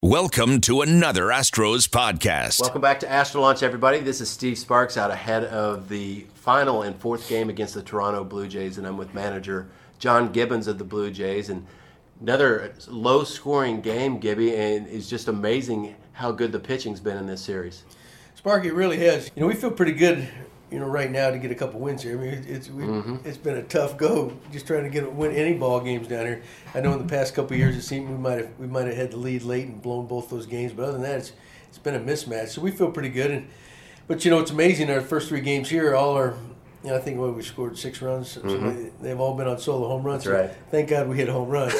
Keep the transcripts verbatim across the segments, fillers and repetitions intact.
Welcome to another Astros podcast. Welcome back to Astro Launch, everybody. This is Steve Sparks out ahead of the final and fourth game against the Toronto Blue Jays, and I'm with manager John Gibbons of the Blue Jays. And another low-scoring game, Gibby, and it's just amazing how good the pitching's been in this series. Sparky, it really has. You know, we feel pretty good, you know, right now to get a couple wins here. I mean, it's we, mm-hmm. it's been a tough go just trying to get win any ball games down here. I know in the past couple of years it seemed we might have we might have had the lead late and blown both those games, but other than that, it's it's been a mismatch. So we feel pretty good. And but you know, it's amazing. Our first three games here, all our you know, I think well, we scored six runs. So mm-hmm. they, they've all been on solo home runs. That's right. So thank God we hit a home run.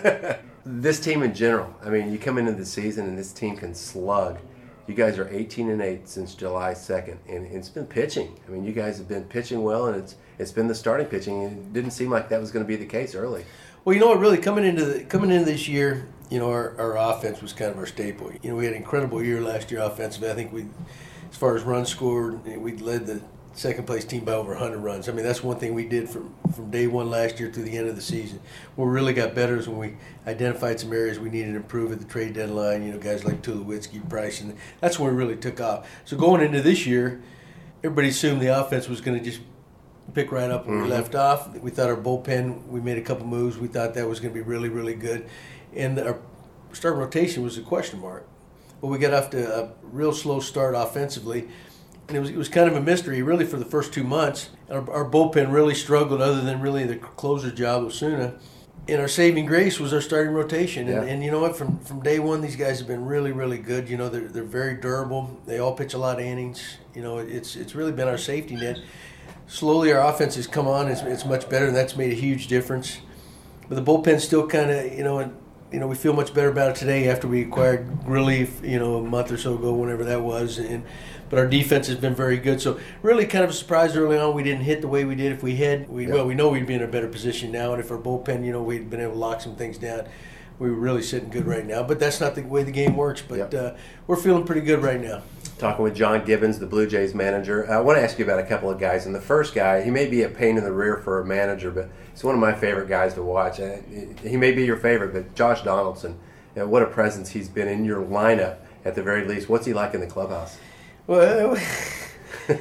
This team in general, I mean, you come into the season and this team can slug. You guys are eighteen and eight since July second, and it's been pitching. I mean, you guys have been pitching well, and it's it's been the starting pitching. And it didn't seem like that was going to be the case early. Well, you know what? Really, coming into the, coming into this year, you know, our, our offense was kind of our staple. You know, we had an incredible year last year offensively. I think we, as far as runs scored, we led the second place team by over one hundred runs. I mean, that's one thing we did from, from day one last year through the end of the season. What really got better is when we identified some areas we needed to improve at the trade deadline, you know, guys like Tulowitzki, Price, and that's when we really took off. So going into this year, everybody assumed the offense was going to just pick right up where mm-hmm. we left off. We thought our bullpen, we made a couple moves. We thought that was going to be really, really good. And our starting rotation was a question mark. But we got off to a real slow start offensively. And it was it was kind of a mystery, really, for the first two months. Our, our bullpen really struggled, other than really the closer job of Osuna. And our saving grace was our starting rotation. And, yeah. and you know what? From from day one, these guys have been really, really good. You know, they're they're very durable. They all pitch a lot of innings. You know, it's it's really been our safety net. Slowly, our offense has come on. It's, it's much better, and that's made a huge difference. But the bullpen's still kind of, you know, and, you know, we feel much better about it today after we acquired Grilly, you know, a month or so ago, whenever that was. And but our defense has been very good. So really kind of a surprise early on we didn't hit the way we did. If we had, we, yep. well, we know we'd be in a better position now. And if our bullpen, you know, we'd been able to lock some things down, we were really sitting good right now. But that's not the way the game works. But yep. uh, we're feeling pretty good right now. Talking with John Gibbons, the Blue Jays manager. I want to ask you about a couple of guys. And the first guy, he may be a pain in the rear for a manager, but he's one of my favorite guys to watch. He may be your favorite, but Josh Donaldson, you know, what a presence he's been in your lineup at the very least. What's he like in the clubhouse? Well, let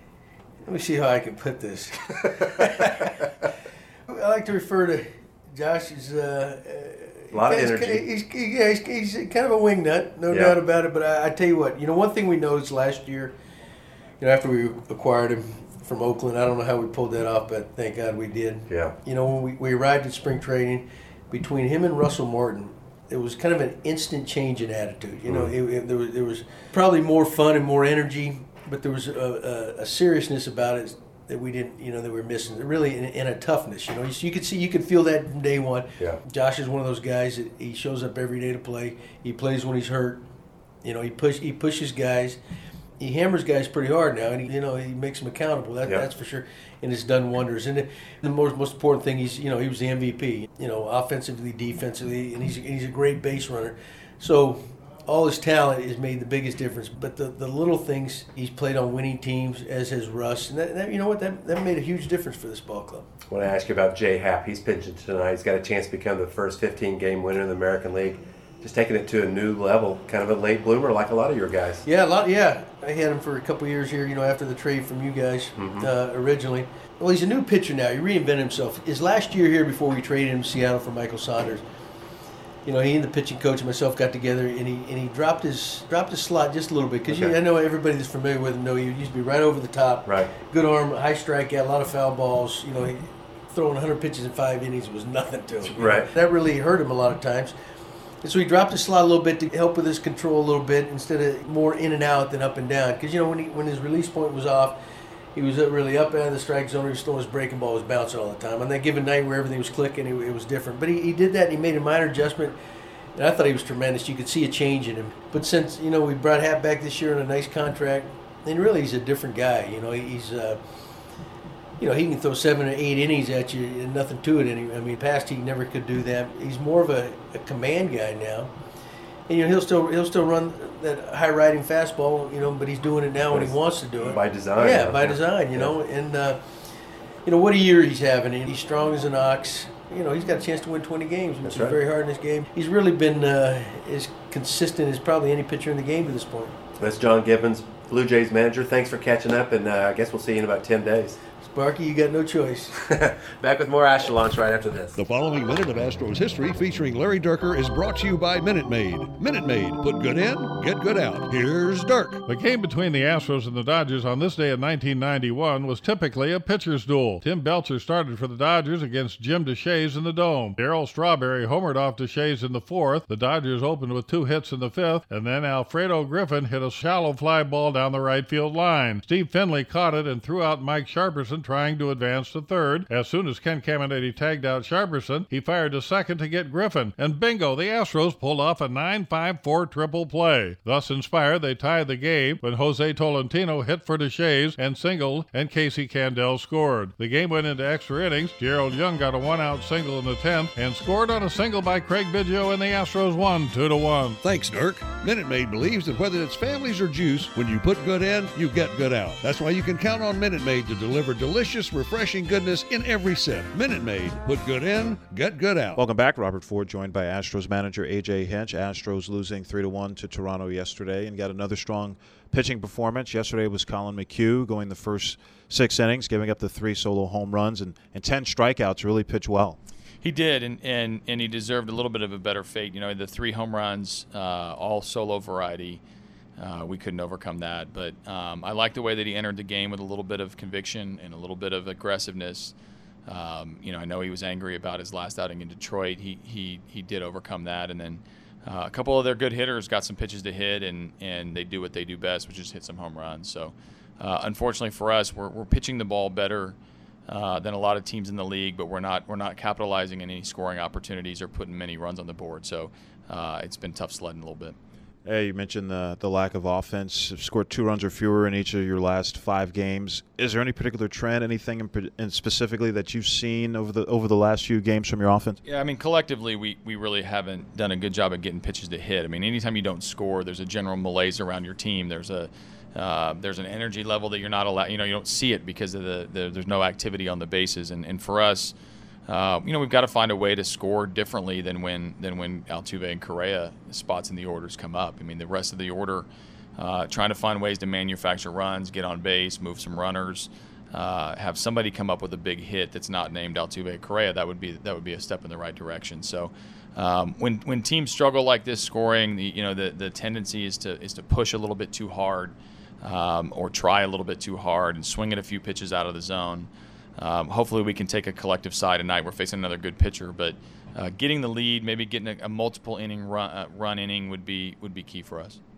me see how I can put this. I like to refer to Josh as uh, a lot of he's, energy. He's, he's, he's, he's kind of a wingnut, no yeah. doubt about it. But I, I tell you what, you know, one thing we noticed last year, you know, after we acquired him from Oakland, I don't know how we pulled that off, but thank God we did. Yeah. You know, when we, we arrived at spring training, between him and Russell Martin, it was kind of an instant change in attitude. You know, mm. it, it, there was there was probably more fun and more energy, but there was a, a, a seriousness about it that we didn't, you know, that we were missing. Really, in, in a toughness. You know, you, you could see, you could feel that from day one. Yeah. Josh is one of those guys that he shows up every day to play. He plays when he's hurt. You know, he push he pushes guys. He hammers guys pretty hard now, and he, you know, he makes them accountable. That, yeah. That's for sure, and it's done wonders. And the, the most most important thing, he's you know he was the M V P. You know, offensively, defensively, and he's he's a great base runner. So all his talent has made the biggest difference. But the, the little things, he's played on winning teams, as has Russ, and that, that you know what that that made a huge difference for this ball club. I want to ask you about Jay Happ. He's pitching tonight. He's got a chance to become the first fifteen game winner in the American League. Just taking it to a new level, kind of a late bloomer like a lot of your guys. Yeah, a lot. Yeah, I had him for a couple of years here, you know, after the trade from you guys mm-hmm. uh, originally. Well, he's a new pitcher now. He reinvented himself. His last year here before we traded him to Seattle for Michael Saunders, you know, he and the pitching coach and myself got together, and he and he dropped his dropped his slot just a little bit because okay. I know everybody that's familiar with him know he used to be right over the top. Right. Good arm, high strikeout, a lot of foul balls. You know, he, throwing one hundred pitches in five innings was nothing to him. Right. Know? That really hurt him a lot of times. And so he dropped his slot a little bit to help with his control a little bit instead of more in and out than up and down. Because, you know, when he, when his release point was off, he was really up out of the strike zone. He was throwing his breaking ball, was bouncing all the time. On that given night where everything was clicking, it, it was different. But he, he did that, and he made a minor adjustment. And I thought he was tremendous. You could see a change in him. But since, you know, we brought Happ back this year on a nice contract, and really he's a different guy. You know, he's... Uh, You know, he can throw seven or eight innings at you and nothing to it. Any, I mean, past he never could do that. He's more of a, a command guy now, and you know he'll still he'll still run that high riding fastball. You know, but he's doing it now when he wants to do it by design. Yeah, yeah. by design. You yeah. know, and uh, you know what a year he's having. He's strong as an ox. You know, he's got a chance to win twenty games, which That's is right. very hard in this game. He's really been uh, as consistent as probably any pitcher in the game to this point. That's John Gibbons, Blue Jays manager. Thanks for catching up, and uh, I guess we'll see you in about ten days. Sparky, you got no choice. Back with more Astro Launch right after this. The following minute of Astros history featuring Larry Dierker is brought to you by Minute Maid. Minute Maid, put good in, get good out. Here's Dirk. The game between the Astros and the Dodgers on this day in nineteen ninety-one was typically a pitcher's duel. Tim Belcher started for the Dodgers against Jim Deshaies in the Dome. Darryl Strawberry homered off Deshaies in the fourth. The Dodgers opened with two hits in the fifth, and then Alfredo Griffin hit a shallow fly ball down the right field line. Steve Finley caught it and threw out Mike Sharperson, trying to advance to third. As soon as Ken Caminiti tagged out Sharperson, he fired to second to get Griffin, and bingo, the Astros pulled off a nine five four triple play. Thus inspired, they tied the game when Jose Tolentino hit for Deshaies and singled, and Casey Candell scored. The game went into extra innings. Gerald Young got a one-out single in the tenth and scored on a single by Craig Biggio, and the Astros won two to one. Thanks, Dirk. Minute Maid believes that whether it's families or juice, when you put good in, you get good out. That's why you can count on Minute Maid to deliver delicious, refreshing goodness in every sip. Minute Maid, put good in, get good out. Welcome back. Robert Ford joined by Astros manager A J Hinch. Astros losing three to one to Toronto yesterday and got another strong pitching performance. Yesterday was Colin McHugh going the first six innings, giving up the three solo home runs and, and ten strikeouts. Really pitched well. He did, and, and, and he deserved a little bit of a better fate. You know, the three home runs, uh, all solo variety. Uh, we couldn't overcome that. But um, I like the way that he entered the game with a little bit of conviction and a little bit of aggressiveness. Um, you know, I know he was angry about his last outing in Detroit. He he he did overcome that. And then uh, a couple of their good hitters got some pitches to hit, and, and they do what they do best, which is hit some home runs. So, uh, unfortunately for us, we're we're pitching the ball better uh, than a lot of teams in the league, but we're not we're not capitalizing on any scoring opportunities or putting many runs on the board. So, uh, it's been tough sledding a little bit. Hey, you mentioned the the lack of offense. You've scored two runs or fewer in each of your last five games. Is there any particular trend, anything in, in specifically that you've seen over the over the last few games from your offense? Yeah, I mean, collectively, we, we really haven't done a good job of getting pitches to hit. I mean, anytime you don't score, there's a general malaise around your team. There's a uh, there's an energy level that you're not allowed. You know, you don't see it because of the, the there's no activity on the bases. And and for us, Uh, you know, we've got to find a way to score differently than when than when Altuve and Correa spots in the orders come up. I mean, the rest of the order, uh, trying to find ways to manufacture runs, get on base, move some runners, uh, have somebody come up with a big hit that's not named Altuve and Correa. That would be that would be a step in the right direction. So, um, when when teams struggle like this scoring, the you know the the tendency is to is to push a little bit too hard, um, or try a little bit too hard and swing at a few pitches out of the zone. Um, hopefully we can take a collective side tonight. We're facing another good pitcher, but uh, getting the lead, maybe getting a, a multiple inning run, uh, run inning would be would be key for us.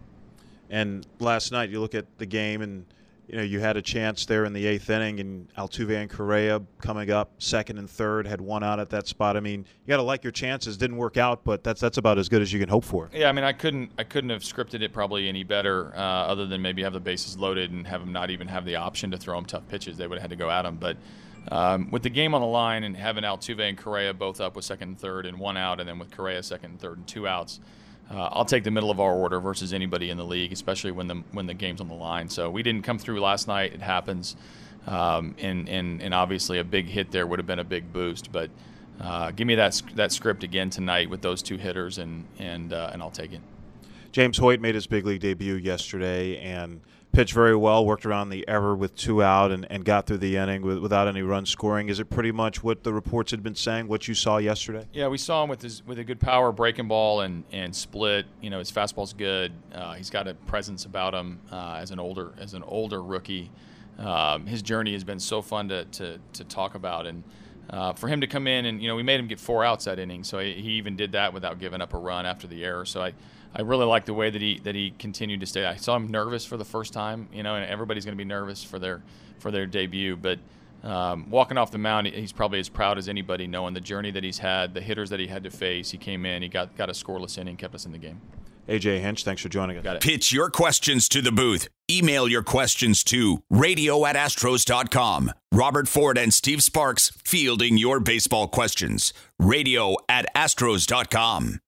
And last night, you look at the game, and you know you had a chance there in the eighth inning, and Altuve and Correa coming up second and third, had one out at that spot. I mean, you got to like your chances. Didn't work out, but that's that's about as good as you can hope for. Yeah, I mean, I couldn't I couldn't have scripted it probably any better, uh, other than maybe have the bases loaded and have them not even have the option to throw them tough pitches. They would have had to go at them, but. Um, with the game on the line and having Altuve and Correa both up with second and third and one out, and then with Correa second and third and two outs, uh, I'll take the middle of our order versus anybody in the league, especially when the when the game's on the line. So we didn't come through last night. It happens, um, and, and and obviously a big hit there would have been a big boost. But uh, give me that that script again tonight with those two hitters, and and uh, and I'll take it. James Hoyt made his big league debut yesterday and pitched very well, worked around the error with two out, and, and got through the inning with, without any run scoring. Is it pretty much what the reports had been saying, what you saw yesterday? Yeah, we saw him with his with a good power breaking ball and, and split. You know, his fastball's good. Uh, he's got a presence about him uh, as an older as an older rookie. Um, his journey has been so fun to to, to talk about, and uh, for him to come in and you know we made him get four outs that inning, so he, he even did that without giving up a run after the error. So I. I really like the way that he that he continued to stay. I saw him nervous for the first time, you know, and everybody's going to be nervous for their for their debut. But um, walking off the mound, he's probably as proud as anybody, knowing the journey that he's had, the hitters that he had to face. He came in, he got got a scoreless inning, kept us in the game. A J Hinch, thanks for joining us. Got it. Pitch your questions to the booth. Email your questions to radio at astros dot com. Robert Ford and Steve Sparks fielding your baseball questions. radio at astros dot com.